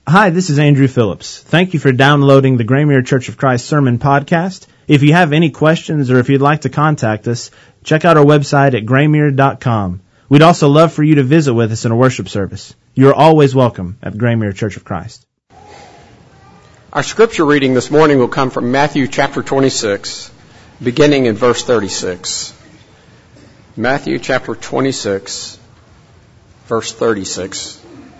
Hi, this is Andrew Phillips. Thank you for downloading the Graymere Church of Christ Sermon Podcast. If you have any questions or if you'd like to contact us, check out our website at graymere.com. We'd also love for you to visit with us in a worship service. You are always welcome at Graymere Church of Christ. Our scripture reading this morning will come from Matthew chapter 26, beginning in verse 36. Matthew chapter 26, verse 36.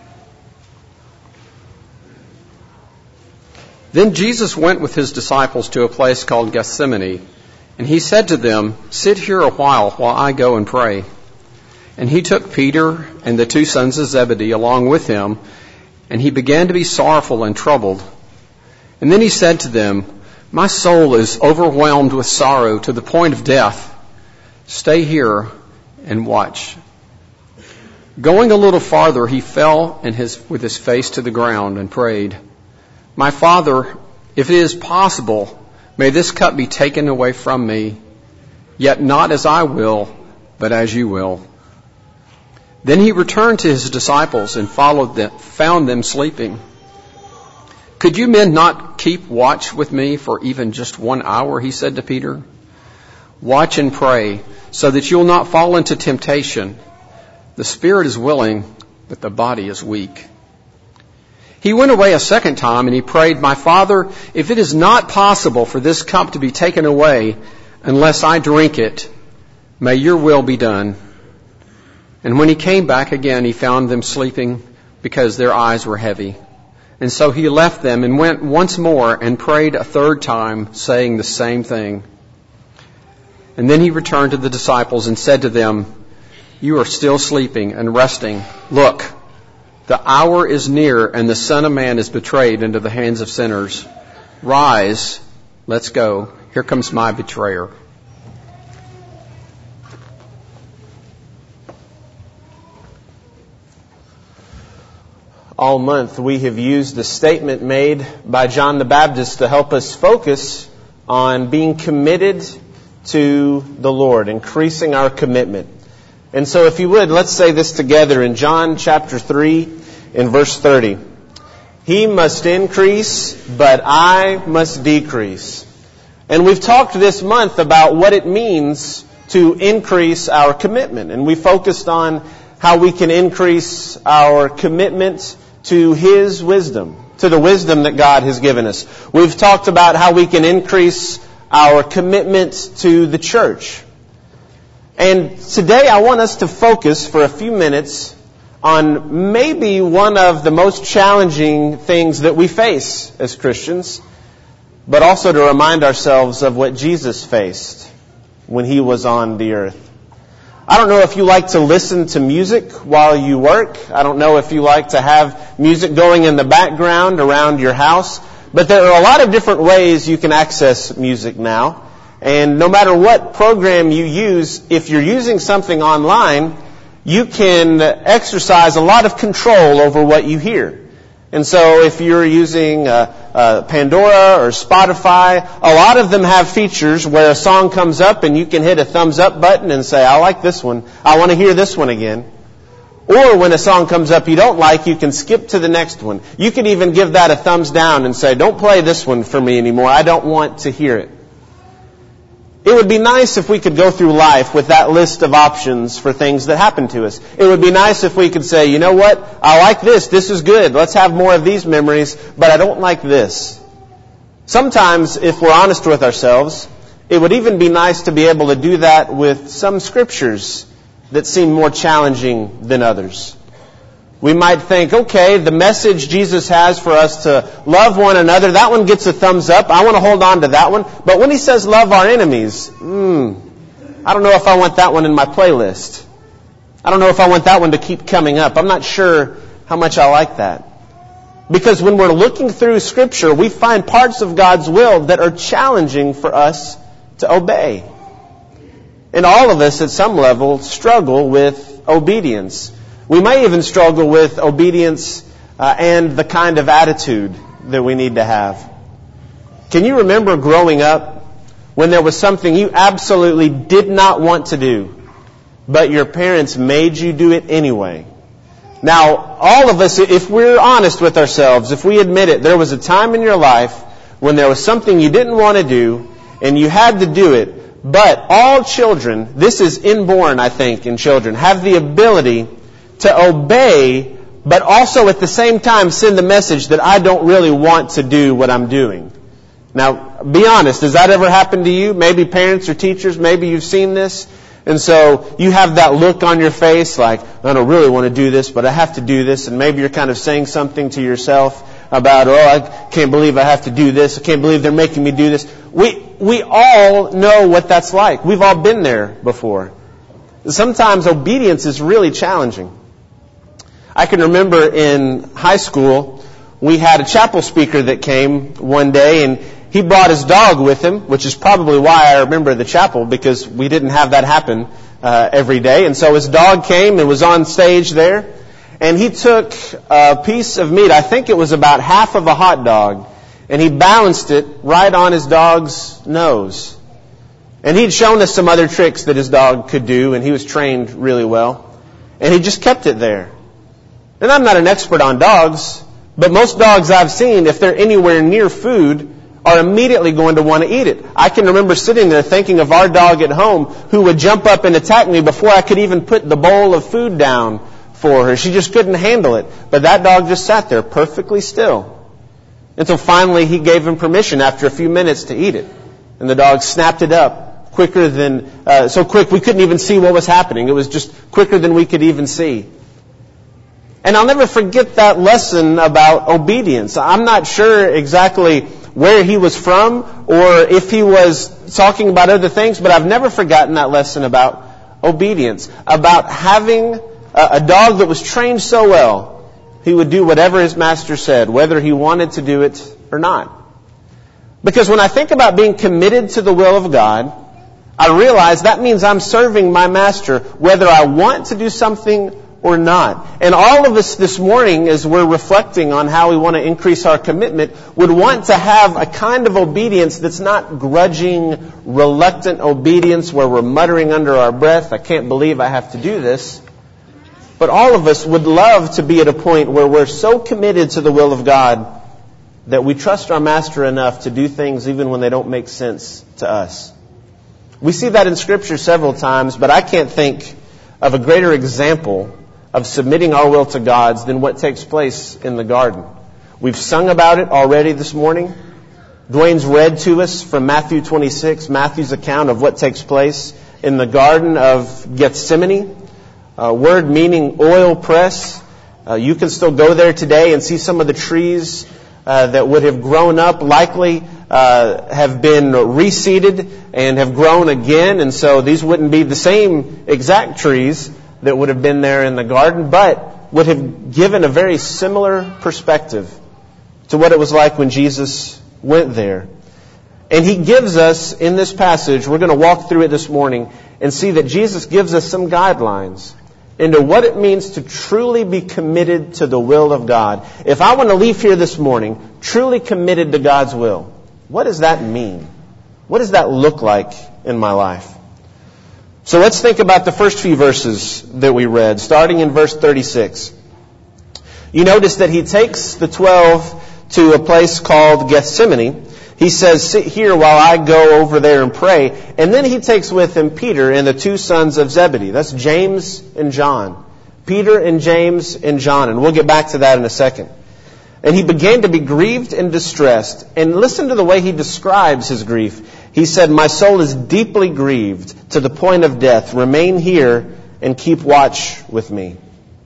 Then Jesus went with his disciples to a place called Gethsemane, and he said to them, "Sit here a while I go and pray." And he took Peter and the two sons of Zebedee along with him, and he began to be sorrowful and troubled. And then he said to them, "My soul is overwhelmed with sorrow to the point of death. Stay here and watch." Going a little farther, he fell with his face to the ground and prayed, "My Father, if it is possible, may this cup be taken away from me, yet not as I will, but as you will." Then he returned to his disciples and found them sleeping. "Could you men not keep watch with me for even just 1 hour?" he said to Peter. "Watch and pray, so that you will not fall into temptation. The spirit is willing, but the body is weak." He went away a second time and he prayed, "My Father, if it is not possible for this cup to be taken away unless I drink it, may your will be done." And when he came back again, he found them sleeping because their eyes were heavy. And so he left them and went once more and prayed a third time, saying the same thing. And then he returned to the disciples and said to them, "You are still sleeping and resting. Look, the hour is near and the Son of Man is betrayed into the hands of sinners. Rise, let's go. Here comes my betrayer." All month we have used the statement made by John the Baptist to help us focus on being committed to the Lord, increasing our commitment. And so if you would, let's say this together in John chapter 3 in verse 30. "He must increase, but I must decrease." And we've talked this month about what it means to increase our commitment. And we focused on how we can increase our commitment to His wisdom, to the wisdom that God has given us. We've talked about how we can increase our commitment to the church. And today I want us to focus for a few minutes on maybe one of the most challenging things that we face as Christians, but also to remind ourselves of what Jesus faced when He was on the earth. I don't know if you like to listen to music while you work. I don't know if you like to have music going in the background around your house. But there are a lot of different ways you can access music now. And no matter what program you use, if you're using something online, you can exercise a lot of control over what you hear. And so if you're using Pandora or Spotify, a lot of them have features where a song comes up and you can hit a thumbs up button and say, "I like this one. I want to hear this one again." Or when a song comes up you don't like, you can skip to the next one. You can even give that a thumbs down and say, "Don't play this one for me anymore. I don't want to hear it." It would be nice if we could go through life with that list of options for things that happen to us. It would be nice if we could say, "You know what? I like this. This is good. Let's have more of these memories, but I don't like this." Sometimes, if we're honest with ourselves, it would even be nice to be able to do that with some scriptures that seem more challenging than others. We might think, okay, the message Jesus has for us to love one another, that one gets a thumbs up. I want to hold on to that one. But when He says love our enemies, I don't know if I want that one in my playlist. I don't know if I want that one to keep coming up. I'm not sure how much I like that. Because when we're looking through Scripture, we find parts of God's will that are challenging for us to obey. And all of us at some level struggle with obedience. We may even struggle with obedience and the kind of attitude that we need to have. Can you remember growing up when there was something you absolutely did not want to do, but your parents made you do it anyway? Now, all of us, if we're honest with ourselves, if we admit it, there was a time in your life when there was something you didn't want to do, and you had to do it. But all children, this is inborn, I think, in children, have the ability to obey, but also at the same time send the message that I don't really want to do what I'm doing. Now, be honest, has that ever happened to you? Maybe parents or teachers, maybe you've seen this. And so you have that look on your face like, I don't really want to do this, but I have to do this. And maybe you're kind of saying something to yourself about, I can't believe I have to do this. I can't believe they're making me do this. We all know what that's like. We've all been there before. Sometimes obedience is really challenging. I can remember in high school, we had a chapel speaker that came one day, and he brought his dog with him, which is probably why I remember the chapel, because we didn't have that happen every day. And so his dog came and was on stage there, and he took a piece of meat, I think it was about half of a hot dog, and he balanced it right on his dog's nose. And he'd shown us some other tricks that his dog could do, and he was trained really well. And he just kept it there. And I'm not an expert on dogs, but most dogs I've seen, if they're anywhere near food, are immediately going to want to eat it. I can remember sitting there thinking of our dog at home who would jump up and attack me before I could even put the bowl of food down for her. She just couldn't handle it. But that dog just sat there perfectly still. Until finally he gave him permission after a few minutes to eat it. And the dog snapped it up quicker than, so quick we couldn't even see what was happening. It was just quicker than we could even see. And I'll never forget that lesson about obedience. I'm not sure exactly where he was from or if he was talking about other things, but I've never forgotten that lesson about obedience, about having a dog that was trained so well, he would do whatever his master said, whether he wanted to do it or not. Because when I think about being committed to the will of God, I realize that means I'm serving my master whether I want to do something or not. And all of us this morning, as we're reflecting on how we want to increase our commitment, would want to have a kind of obedience that's not grudging, reluctant obedience where we're muttering under our breath, I can't believe I have to do this. But all of us would love to be at a point where we're so committed to the will of God that we trust our master enough to do things even when they don't make sense to us. We see that in Scripture several times, but I can't think of a greater example of submitting our will to God's than what takes place in the garden. We've sung about it already this morning. Dwayne's read to us from Matthew 26, Matthew's account of what takes place in the Garden of Gethsemane. A word meaning oil press. You can still go there today and see some of the trees that would have grown up, likely have been reseeded and have grown again. And so these wouldn't be the same exact trees that would have been there in the garden, but would have given a very similar perspective to what it was like when Jesus went there. And he gives us, in this passage, we're going to walk through it this morning and see that Jesus gives us some guidelines into what it means to truly be committed to the will of God. If I want to leave here this morning truly committed to God's will, what does that mean? What does that look like in my life? So let's think about the first few verses that we read, starting in verse 36. You notice that he takes the 12 to a place called Gethsemane. He says, sit here while I go over there and pray. And then he takes with him Peter and the two sons of Zebedee. That's James and John. Peter and James and John. And we'll get back to that in a second. And he began to be grieved and distressed. And listen to the way he describes his grief. He said, my soul is deeply grieved to the point of death. Remain here and keep watch with me.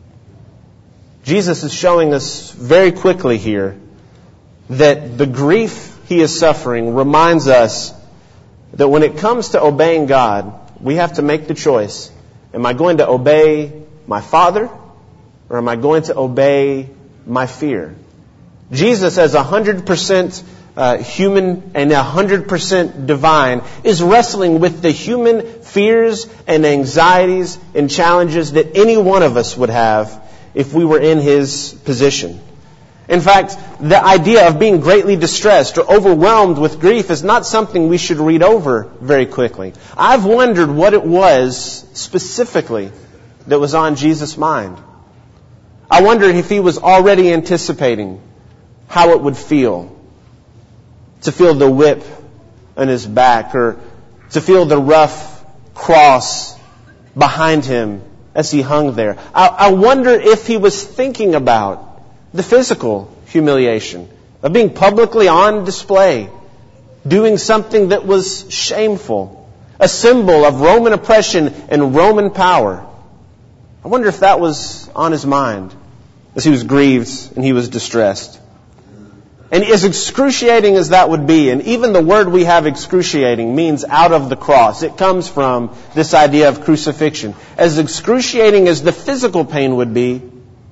Jesus is showing us very quickly here that the grief he is suffering reminds us that when it comes to obeying God, we have to make the choice. Am I going to obey my Father, or am I going to obey my fear? Jesus, as 100% human and 100% divine, is wrestling with the human fears and anxieties and challenges that any one of us would have if we were in his position. In fact, the idea of being greatly distressed or overwhelmed with grief is not something we should read over very quickly. I've wondered what it was specifically that was on Jesus' mind. I wondered if he was already anticipating how it would feel to feel the whip on his back, or to feel the rough cross behind him as he hung there. I wonder if he was thinking about the physical humiliation of being publicly on display, doing something that was shameful, a symbol of Roman oppression and Roman power. I wonder if that was on his mind as he was grieved and he was distressed. And as excruciating as that would be, and even the word we have, excruciating, means out of the cross. It comes from this idea of crucifixion. As excruciating as the physical pain would be,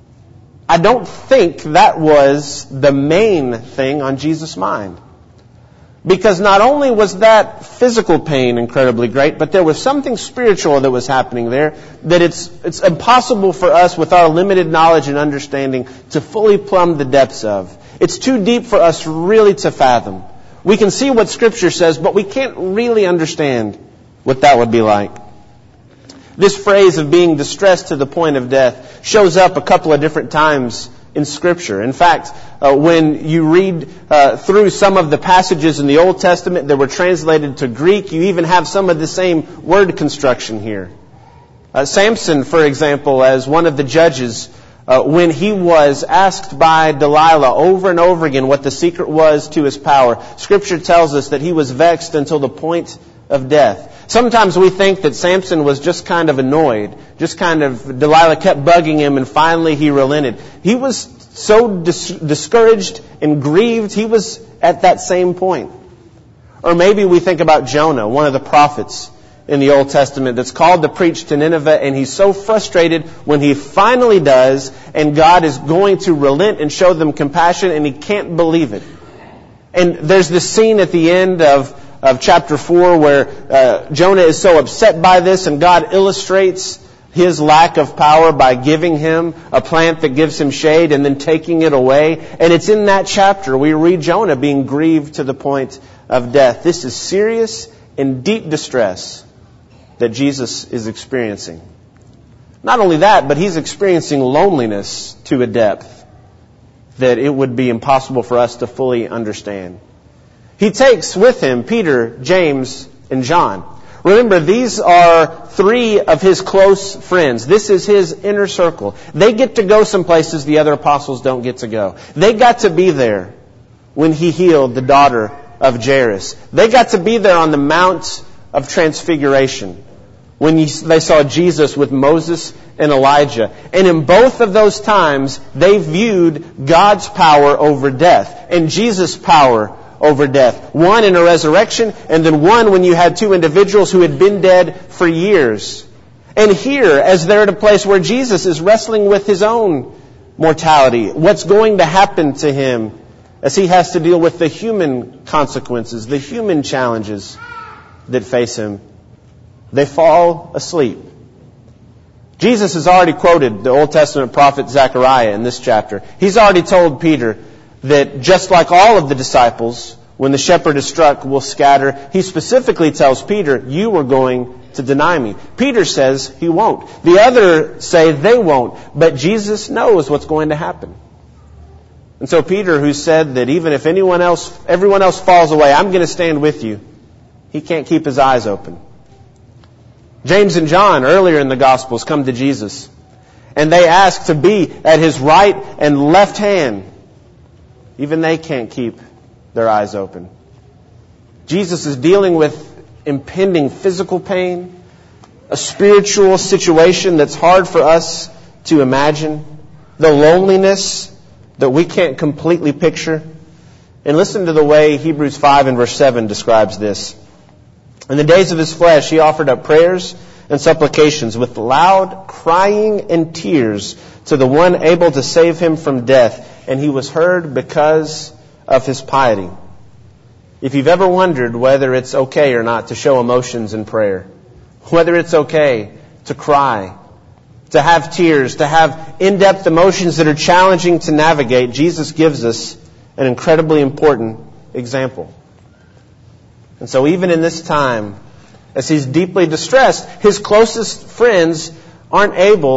I don't think that was the main thing on Jesus' mind. Because not only was that physical pain incredibly great, but there was something spiritual that was happening there that it's impossible for us with our limited knowledge and understanding to fully plumb the depths of. It's too deep for us really to fathom. We can see what Scripture says, but we can't really understand what that would be like. This phrase of being distressed to the point of death shows up a couple of different times in Scripture. In fact, when you read through some of the passages in the Old Testament that were translated to Greek, you even have some of the same word construction here. Samson, for example, as one of the judges, when he was asked by Delilah over and over again what the secret was to his power, Scripture tells us that he was vexed until the point of death. Sometimes we think that Samson was just kind of annoyed, Delilah kept bugging him and finally he relented. He was so discouraged and grieved, he was at that same point. Or maybe we think about Jonah, one of the prophets in the Old Testament that's called to preach to Nineveh, and he's so frustrated when he finally does, and God is going to relent and show them compassion, and he can't believe it. And there's this scene at the end of chapter 4 where Jonah is so upset by this, and God illustrates his lack of power by giving him a plant that gives him shade and then taking it away. And it's in that chapter we read Jonah being grieved to the point of death. This is serious and deep distress that Jesus is experiencing. Not only that, but he's experiencing loneliness to a depth that it would be impossible for us to fully understand. He takes with him Peter, James, and John. Remember, these are three of his close friends. This is his inner circle. They get to go some places the other apostles don't get to go. They got to be there when he healed the daughter of Jairus. They got to be there on the Mount of Transfiguration when they saw Jesus with Moses and Elijah. And in both of those times, they viewed God's power over death and Jesus' power over death. One in a resurrection, and then one when you had two individuals who had been dead for years. And here, as they're at a place where Jesus is wrestling with his own mortality, what's going to happen to him as he has to deal with the human consequences, the human challenges that face him, they fall asleep. Jesus has already quoted the Old Testament prophet Zechariah in this chapter. He's already told Peter that just like all of the disciples, when the shepherd is struck, will scatter. He specifically tells Peter, you are going to deny me. Peter says he won't. The others say they won't. But Jesus knows what's going to happen. And so Peter, who said that even if everyone else falls away, I'm going to stand with you, he can't keep his eyes open. James and John, earlier in the Gospels, come to Jesus. And they ask to be at his right and left hand. Even they can't keep their eyes open. Jesus is dealing with impending physical pain, a spiritual situation that's hard for us to imagine, the loneliness that we can't completely picture. And listen to the way Hebrews 5 and verse 7 describes this. In the days of his flesh, he offered up prayers and supplications with loud crying and tears to the one able to save him from death. And he was heard because of his piety. If you've ever wondered whether it's okay or not to show emotions in prayer, whether it's okay to cry, to have tears, to have in-depth emotions that are challenging to navigate, Jesus gives us an incredibly important example. And so even in this time, as he's deeply distressed, his closest friends aren't able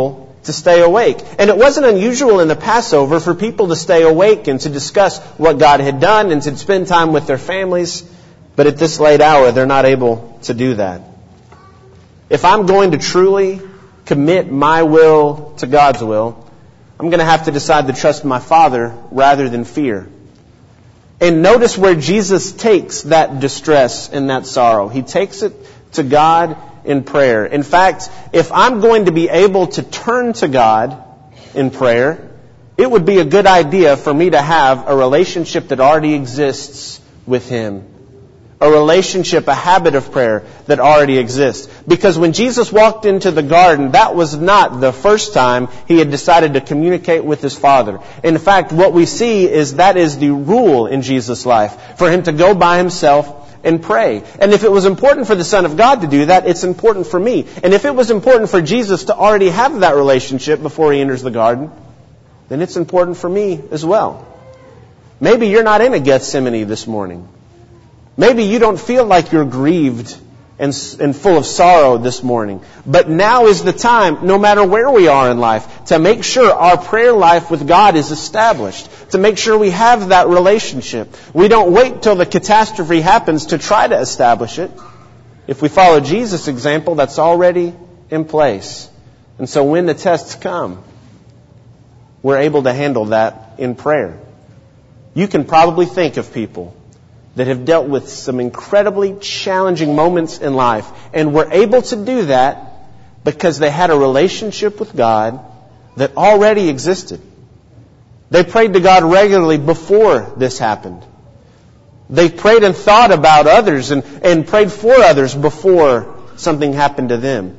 to stay awake. And it wasn't unusual in the Passover for people to stay awake and to discuss what God had done and to spend time with their families. But at this late hour, they're not able to do that. If I'm going to truly commit my will to God's will, I'm going to have to decide to trust my Father rather than fear. And notice where Jesus takes that distress and that sorrow. He takes it to God in prayer. In fact, if I'm going to be able to turn to God in prayer, it would be a good idea for me to have a relationship that already exists with Him. A relationship, a habit of prayer that already exists. Because when Jesus walked into the garden, that was not the first time He had decided to communicate with His Father. In fact, what we see is that is the rule in Jesus' life, for Him to go by Himself and pray. And if it was important for the Son of God to do that, it's important for me. And if it was important for Jesus to already have that relationship before He enters the garden, then it's important for me as well. Maybe you're not in a Gethsemane this morning. Maybe you don't feel like you're grieved and full of sorrow this morning. But now is the time, no matter where we are in life, to make sure our prayer life with God is established. To make sure we have that relationship. We don't wait till the catastrophe happens to try to establish it. If we follow Jesus' example, that's already in place. And so when the tests come, we're able to handle that in prayer. You can probably think of people that have dealt with some incredibly challenging moments in life and were able to do that because they had a relationship with God that already existed. They prayed to God regularly before this happened. They prayed and thought about others and prayed for others before something happened to them.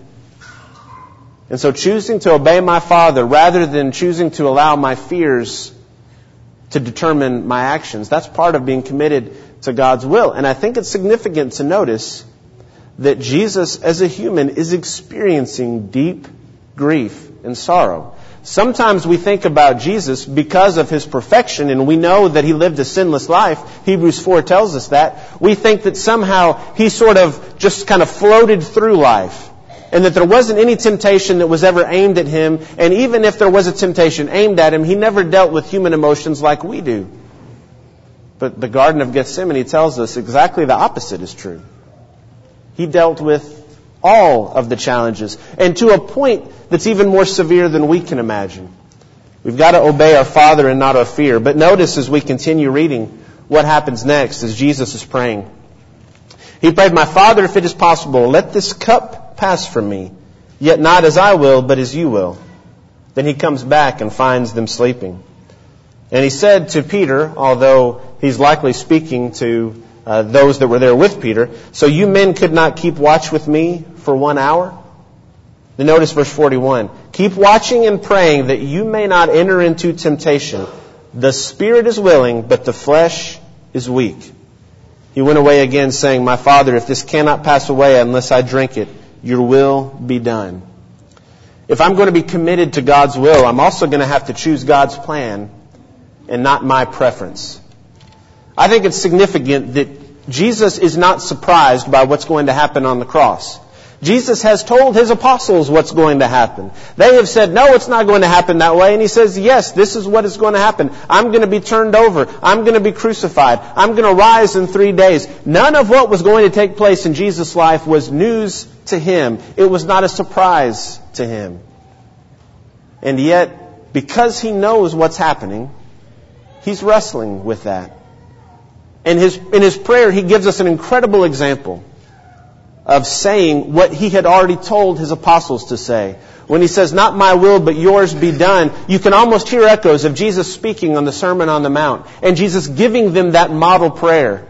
And so choosing to obey my Father rather than choosing to allow my fears to determine my actions, that's part of being committed to God's will. And I think it's significant to notice that Jesus, as a human, is experiencing deep grief and sorrow. Sometimes we think about Jesus because of His perfection, and we know that He lived a sinless life. Hebrews 4 tells us that. We think that somehow He sort of just kind of floated through life, and that there wasn't any temptation that was ever aimed at Him, and even if there was a temptation aimed at Him, He never dealt with human emotions like we do. But the Garden of Gethsemane tells us exactly the opposite is true. He dealt with all of the challenges, and to a point that's even more severe than we can imagine. We've got to obey our Father and not our fear. But notice as we continue reading what happens next as Jesus is praying. He prayed, "My Father, if it is possible, let this cup pass from me, yet not as I will, but as you will." Then He comes back and finds them sleeping. And He said to Peter, although He's likely speaking to those that were there with Peter, "So you men could not keep watch with me for 1 hour?" Then notice verse 41. "Keep watching and praying that you may not enter into temptation. The spirit is willing, but the flesh is weak." He went away again saying, "My Father, if this cannot pass away unless I drink it, your will be done." If I'm going to be committed to God's will, I'm also going to have to choose God's plan and not my preference. I think it's significant that Jesus is not surprised by what's going to happen on the cross. Jesus has told His apostles what's going to happen. They have said, "No, it's not going to happen that way." And He says, "Yes, this is what is going to happen. I'm going to be turned over. I'm going to be crucified. I'm going to rise in 3 days." None of what was going to take place in Jesus' life was news to Him. It was not a surprise to Him. And yet, because He knows what's happening, He's wrestling with that. In His prayer, He gives us an incredible example of saying what He had already told His apostles to say. When He says, "Not my will, but yours be done," you can almost hear echoes of Jesus speaking on the Sermon on the Mount, and Jesus giving them that model prayer.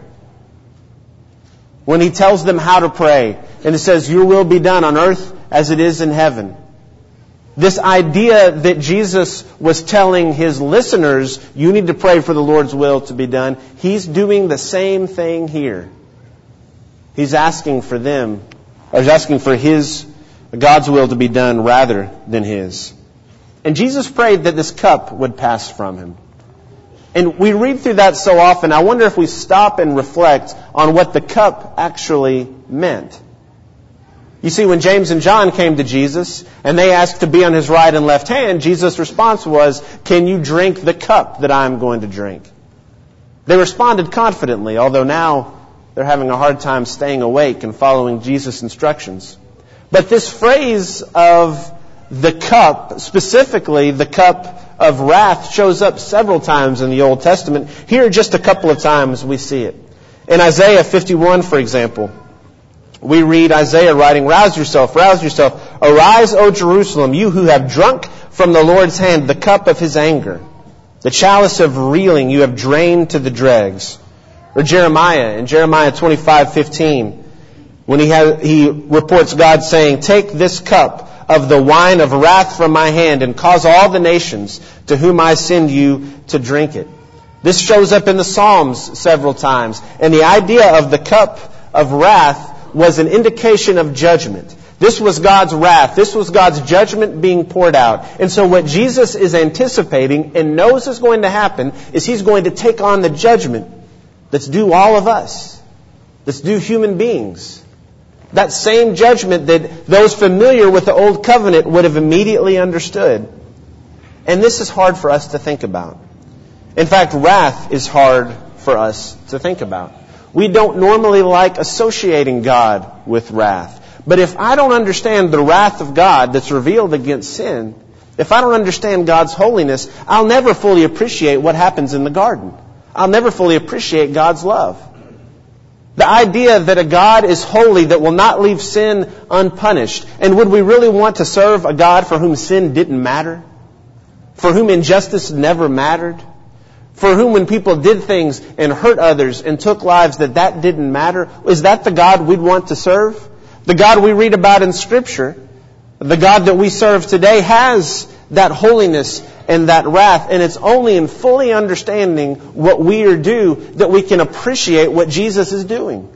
When He tells them how to pray, and it says, "Your will be done on earth as it is in heaven." This idea that Jesus was telling His listeners, you need to pray for the Lord's will to be done, He's doing the same thing here. He's asking for them, or He's asking for God's will to be done rather than His. And Jesus prayed that this cup would pass from Him. And we read through that so often, I wonder if we stop and reflect on what the cup actually meant. You see, when James and John came to Jesus and they asked to be on his right and left hand, Jesus' response was, "Can you drink the cup that I am going to drink?" They responded confidently, although now they're having a hard time staying awake and following Jesus' instructions. But this phrase of the cup, specifically the cup of wrath, shows up several times in the Old Testament. Here, just a couple of times we see it. In Isaiah 51, for example, we read Isaiah writing, rouse yourself, arise, O Jerusalem, you who have drunk from the Lord's hand the cup of his anger. The chalice of reeling you have drained to the dregs." Or Jeremiah, in Jeremiah 25:15, when he reports God saying, "Take this cup of the wine of wrath from my hand and cause all the nations to whom I send you to drink it." This shows up in the Psalms several times. And the idea of the cup of wrath was an indication of judgment. This was God's wrath. This was God's judgment being poured out. And so what Jesus is anticipating and knows is going to happen is he's going to take on the judgment that's due all of us, that's due human beings. That same judgment that those familiar with the Old Covenant would have immediately understood. And this is hard for us to think about. In fact, wrath is hard for us to think about. We don't normally like associating God with wrath. But if I don't understand the wrath of God that's revealed against sin, if I don't understand God's holiness, I'll never fully appreciate what happens in the garden. I'll never fully appreciate God's love. The idea that a God is holy that will not leave sin unpunished. And would we really want to serve a God for whom sin didn't matter? For whom injustice never mattered? For whom when people did things and hurt others and took lives that didn't matter? Is that the God we'd want to serve? The God we read about in Scripture, the God that we serve today, has that holiness and that wrath. And it's only in fully understanding what we are due that we can appreciate what Jesus is doing.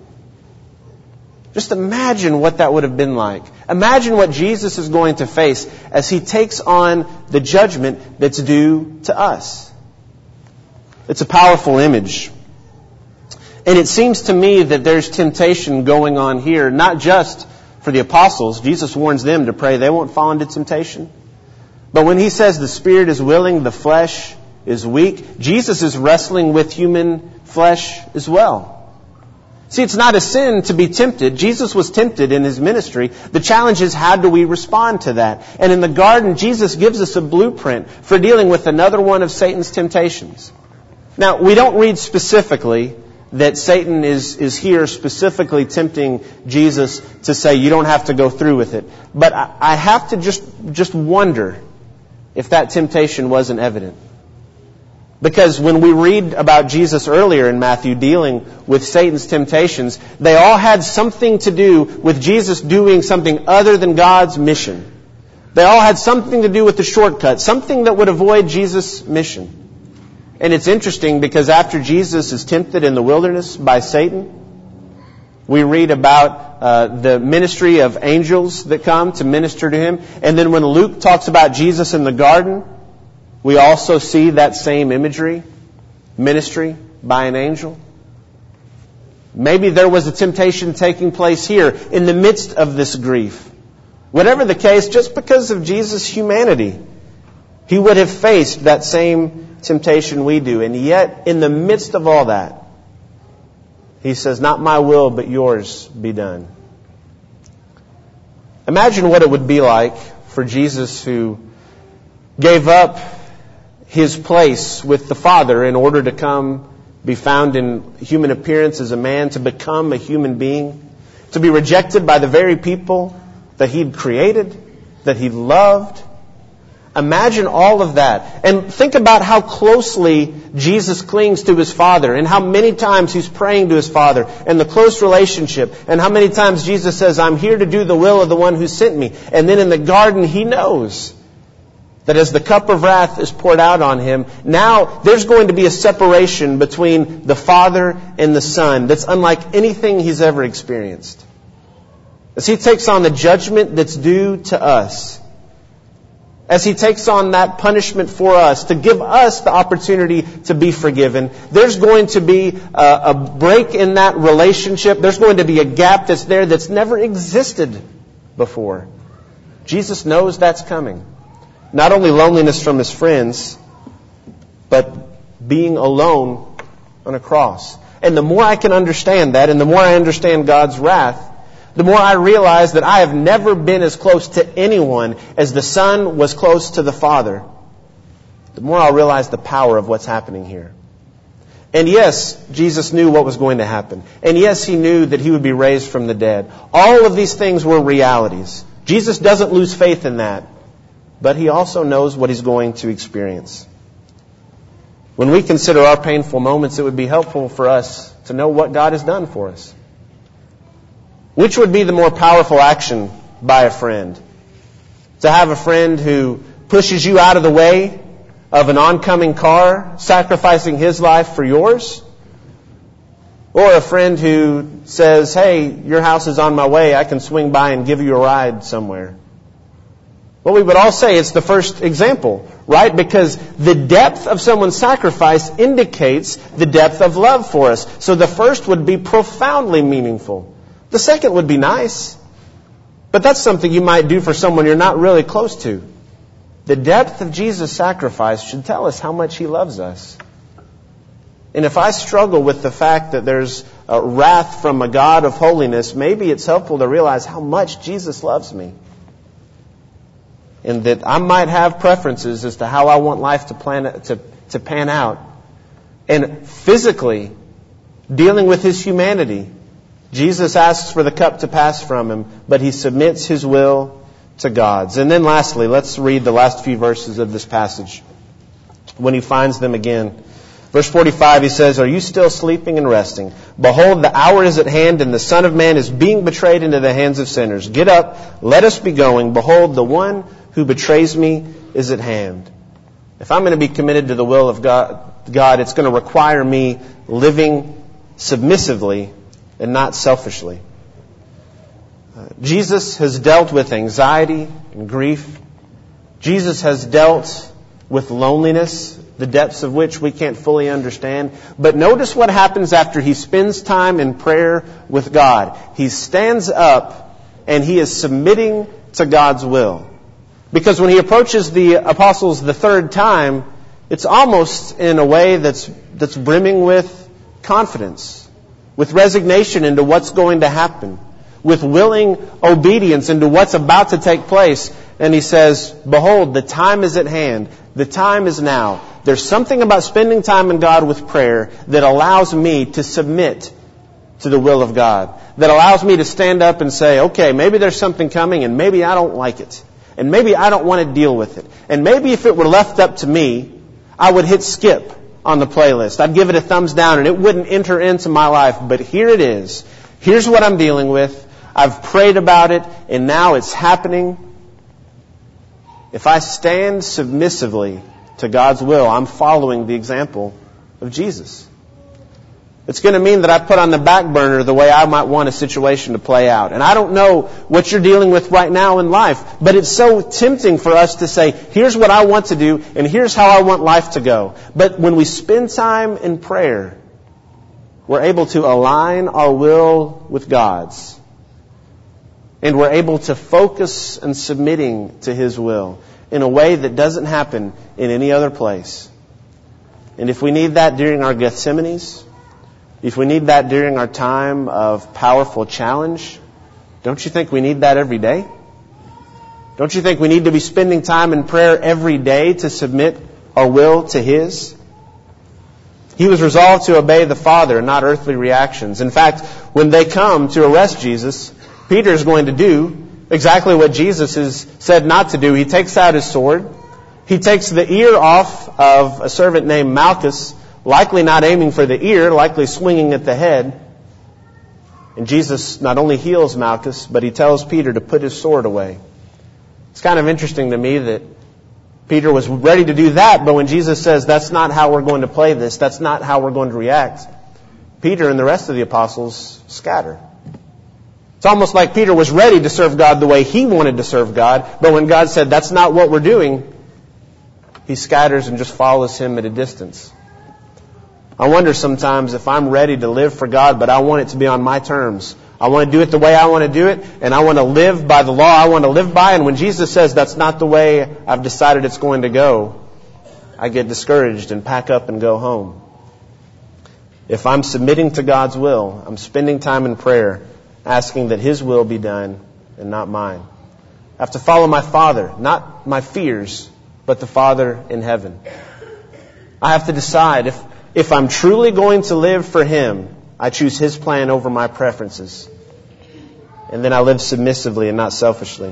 Just imagine what that would have been like. Imagine what Jesus is going to face as he takes on the judgment that's due to us. It's a powerful image. And it seems to me that there's temptation going on here, not just for the apostles. Jesus warns them to pray they won't fall into temptation. But when he says the spirit is willing, the flesh is weak, Jesus is wrestling with human flesh as well. See, it's not a sin to be tempted. Jesus was tempted in his ministry. The challenge is, how do we respond to that? And in the garden, Jesus gives us a blueprint for dealing with another one of Satan's temptations. Now, we don't read specifically that Satan is here specifically tempting Jesus to say, you don't have to go through with it. But I have to just wonder if that temptation wasn't evident. Because when we read about Jesus earlier in Matthew dealing with Satan's temptations, they all had something to do with Jesus doing something other than God's mission. They all had something to do with the shortcut, something that would avoid Jesus' mission. And it's interesting because after Jesus is tempted in the wilderness by Satan, we read about the ministry of angels that come to minister to him. And then when Luke talks about Jesus in the garden, we also see that same imagery, ministry by an angel. Maybe there was a temptation taking place here in the midst of this grief. Whatever the case, just because of Jesus' humanity, he would have faced that same temptation we do. And yet, in the midst of all that, he says, not my will, but yours be done. Imagine what it would be like for Jesus, who gave up his place with the Father in order to come be found in human appearance as a man, to become a human being, to be rejected by the very people that he'd created, that he loved. Imagine all of that. And think about how closely Jesus clings to his Father, and how many times he's praying to his Father, and the close relationship, and how many times Jesus says, I'm here to do the will of the one who sent me. And then in the garden, he knows that as the cup of wrath is poured out on him, now there's going to be a separation between the Father and the Son that's unlike anything he's ever experienced. As he takes on the judgment that's due to us, as he takes on that punishment for us, to give us the opportunity to be forgiven, there's going to be a break in that relationship. There's going to be a gap that's there that's never existed before. Jesus knows that's coming. Not only loneliness from his friends, but being alone on a cross. And the more I can understand that, and the more I understand God's wrath, the more I realize that I have never been as close to anyone as the Son was close to the Father, the more I'll realize the power of what's happening here. And yes, Jesus knew what was going to happen. And yes, He knew that He would be raised from the dead. All of these things were realities. Jesus doesn't lose faith in that. But He also knows what He's going to experience. When we consider our painful moments, it would be helpful for us to know what God has done for us. Which would be the more powerful action by a friend? To have a friend who pushes you out of the way of an oncoming car, sacrificing his life for yours? Or a friend who says, hey, your house is on my way, I can swing by and give you a ride somewhere? Well, we would all say it's the first example, right? Because the depth of someone's sacrifice indicates the depth of love for us. So the first would be profoundly meaningful. The second would be nice. But that's something you might do for someone you're not really close to. The depth of Jesus' sacrifice should tell us how much He loves us. And if I struggle with the fact that there's a wrath from a God of holiness, maybe it's helpful to realize how much Jesus loves me. And that I might have preferences as to how I want life to pan out. And physically, dealing with His humanity, Jesus asks for the cup to pass from Him, but He submits His will to God's. And then lastly, let's read the last few verses of this passage when He finds them again. Verse 45, He says, are you still sleeping and resting? Behold, the hour is at hand, and the Son of Man is being betrayed into the hands of sinners. Get up, let us be going. Behold, the one who betrays me is at hand. If I'm going to be committed to the will of God, it's going to require me living submissively and not selfishly. Jesus has dealt with anxiety and grief. Jesus has dealt with loneliness, the depths of which we can't fully understand. But notice what happens after He spends time in prayer with God. He stands up and He is submitting to God's will. Because when He approaches the apostles the third time, it's almost in a way that's brimming with confidence, with resignation into what's going to happen, with willing obedience into what's about to take place. And He says, behold, the time is at hand. The time is now. There's something about spending time in God with prayer that allows me to submit to the will of God. That allows me to stand up and say, okay, maybe there's something coming and maybe I don't like it. And maybe I don't want to deal with it. And maybe if it were left up to me, I would hit skip on the playlist. I'd give it a thumbs down and it wouldn't enter into my life. But here it is. Here's what I'm dealing with. I've prayed about it and now it's happening. If I stand submissively to God's will, I'm following the example of Jesus. It's going to mean that I put on the back burner the way I might want a situation to play out. And I don't know what you're dealing with right now in life, but it's so tempting for us to say, here's what I want to do, and here's how I want life to go. But when we spend time in prayer, we're able to align our will with God's. And we're able to focus on submitting to His will in a way that doesn't happen in any other place. And if we need that during our Gethsemanes, if we need that during our time of powerful challenge, don't you think we need that every day? Don't you think we need to be spending time in prayer every day to submit our will to His? He was resolved to obey the Father, not earthly reactions. In fact, when they come to arrest Jesus, Peter is going to do exactly what Jesus has said not to do. He takes out his sword. He takes the ear off of a servant named Malchus, likely not aiming for the ear, likely swinging at the head. And Jesus not only heals Malchus, but He tells Peter to put his sword away. It's kind of interesting to me that Peter was ready to do that, but when Jesus says, that's not how we're going to play this, that's not how we're going to react, Peter and the rest of the apostles scatter. It's almost like Peter was ready to serve God the way he wanted to serve God, but when God said, that's not what we're doing, he scatters and just follows Him at a distance. I wonder sometimes if I'm ready to live for God, but I want it to be on my terms. I want to do it the way I want to do it, and I want to live by the law I want to live by. And when Jesus says that's not the way I've decided it's going to go, I get discouraged and pack up and go home. If I'm submitting to God's will, I'm spending time in prayer, asking that His will be done and not mine. I have to follow my Father, not my fears, but the Father in heaven. I have to decide if I'm truly going to live for Him, I choose His plan over my preferences. And then I live submissively and not selfishly.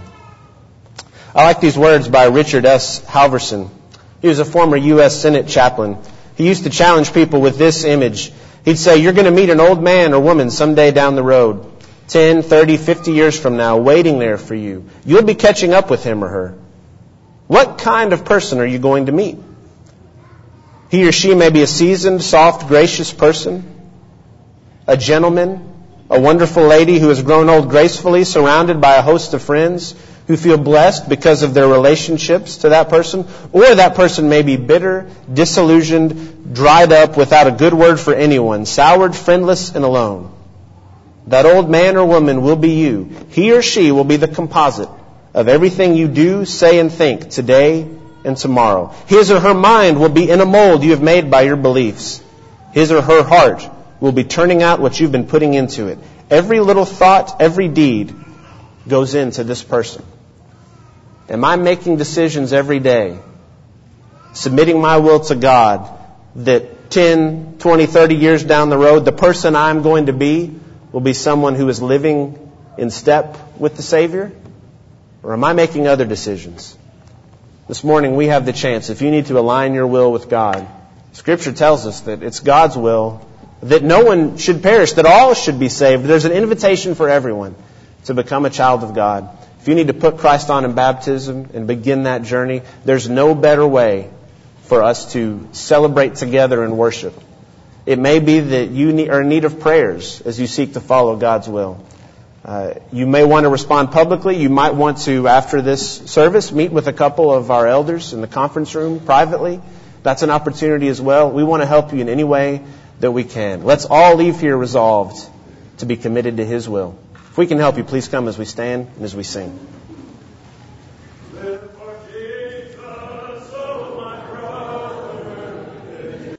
I like these words by Richard S. Halverson. He was a former U.S. Senate chaplain. He used to challenge people with this image. He'd say, you're going to meet an old man or woman someday down the road, 10, 30, 50 years from now, waiting there for you. You'll be catching up with him or her. What kind of person are you going to meet? He or she may be a seasoned, soft, gracious person, a gentleman, a wonderful lady who has grown old gracefully, surrounded by a host of friends who feel blessed because of their relationships to that person. Or that person may be bitter, disillusioned, dried up, without a good word for anyone, soured, friendless, and alone. That old man or woman will be you. He or she will be the composite of everything you do, say, and think today and tomorrow. His or her mind will be in a mold you have made by your beliefs. His or her heart will be turning out what you've been putting into it. Every little thought, every deed goes into this person. Am I making decisions every day, submitting my will to God, that 10, 20, 30 years down the road, the person I'm going to be will be someone who is living in step with the Savior? Or am I making other decisions? This morning we have the chance, if you need to align your will with God, Scripture tells us that it's God's will that no one should perish, that all should be saved. There's an invitation for everyone to become a child of God. If you need to put Christ on in baptism and begin that journey, there's no better way for us to celebrate together and worship. It may be that you are in need of prayers as you seek to follow God's will. You may want to respond publicly. You might want to, after this service, meet with a couple of our elders in the conference room privately. That's an opportunity as well. We want to help you in any way that we can. Let's all leave here resolved to be committed to His will. If we can help you, please come as we stand and as we sing.